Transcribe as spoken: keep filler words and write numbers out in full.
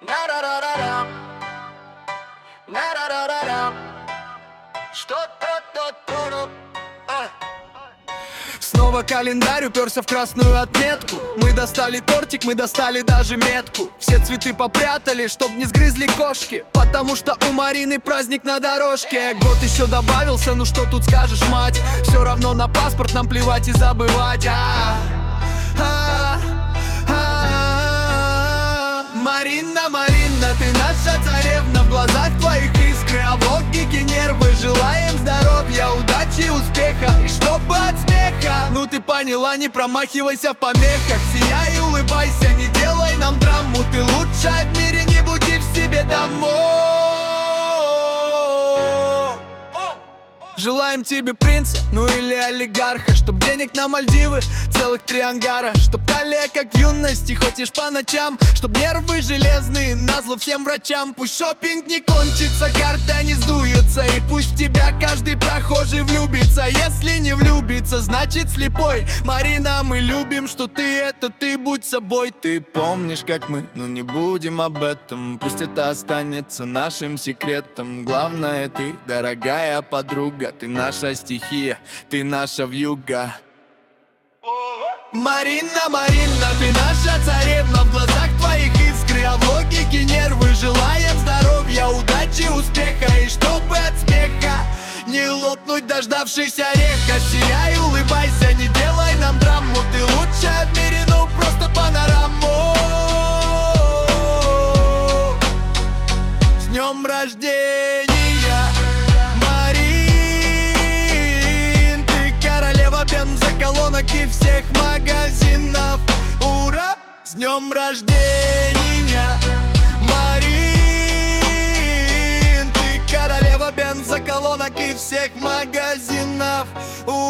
На-ра-ра-ра-рам. На-ра-ра-ра-рам. Что-то-то-то-то. А. Снова календарь уперся в красную отметку. Мы достали тортик, мы достали даже метку. Все цветы попрятали, чтоб не сгрызли кошки, потому что у Марины праздник на дорожке. Год еще добавился, ну что тут скажешь, мать? Все равно на паспорт нам плевать и забывать. а а а Марина, Марина, ты наша царевна. В глазах твоих искры, а в логике нервы. Желаем здоровья, удачи, успеха, и чтобы от смеха. Ну ты поняла, не промахивайся в помехах. Сияй, улыбайся, не делай нам драму. Ты лучшая в мире, не буди в себе домой. Желаем тебе принца, ну или олигарха, чтоб денег на Мальдивы, целых три ангара. Чтоб талия как в юности, ходишь по ночам. Чтоб нервы железные, назло всем врачам. Пусть шопинг не кончится, карта не сдуется. И пусть в тебя каждый прохожий влюбится. Если не влюбится, значит слепой. Марина, мы любим, что ты это ты, будь собой. Ты помнишь, как мы, но не будем об этом. Пусть это останется нашим секретом. Главное ты, дорогая подруга. Ты наша стихия, ты наша вьюга. Марина, Марина, ты наша царевна. В глазах твоих искры, а в логике нервы. Желаем здоровья, удачи, успеха, и чтобы от смеха не лопнуть, дождавшись ореха. Сияй, улыбайся, не делай нам драму. Ты лучшая в мире, ну просто панораму. С днем рождения, бензоколонок и всех магазинов. Ура! С днем рождения, Марин! Ты королева бензоколонок и всех магазинов. Ура!